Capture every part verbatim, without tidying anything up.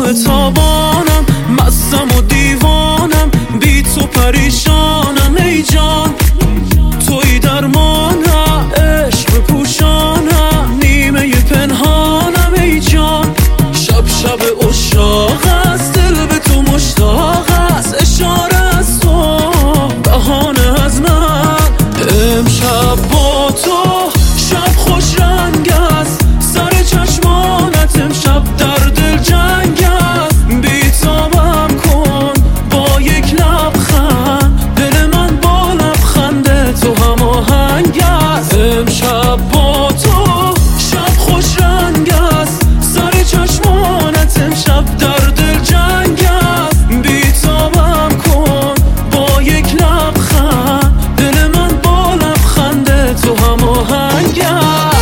تو تابانم، مستم و دیوانم، بی تو پریشانم ای جان. توی درمانم، عشق بپوشانم، نیمه پنهانم ای جان. شب شب عشاق است، دل به تو مشتاق است، اشاره از تو بهانه از من. امشب با تو شب خوش رنگ است، سر چشمانت امشب در دل جنگ است. بیتابم کن با یک لبخند، دل من با لبخند تو هماهنگ است. امشب با تو شب خوش رنگ است، سر چشمانت امشب در دل جنگ است. بیتابم کن با یک لبخند، دل من با لبخند تو هماهنگ است.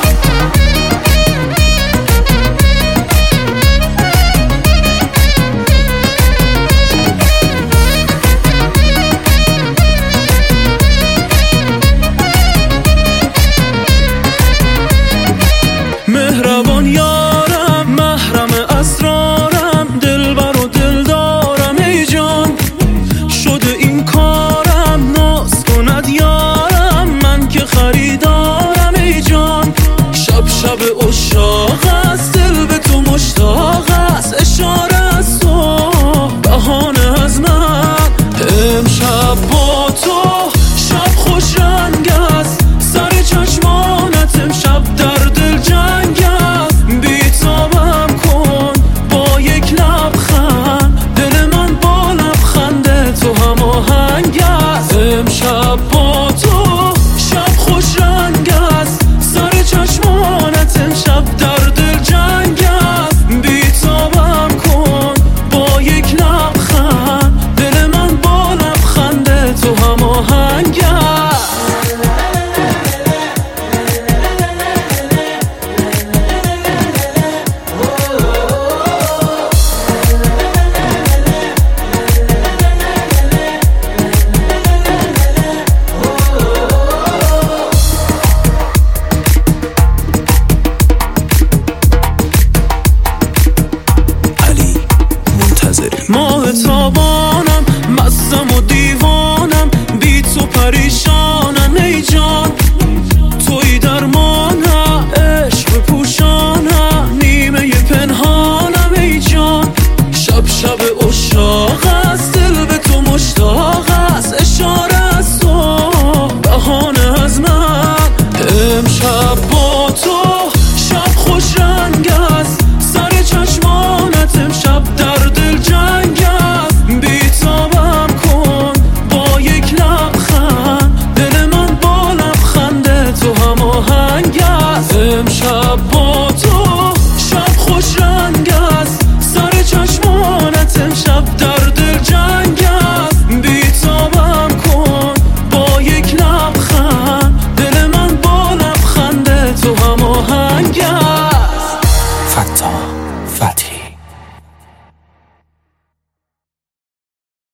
مهربان یارم، محرم اسرارم، دلبر و دلدارم ای جان. شده این کارم، ناز کند یارم، من که خریدارم ای جان. شب شب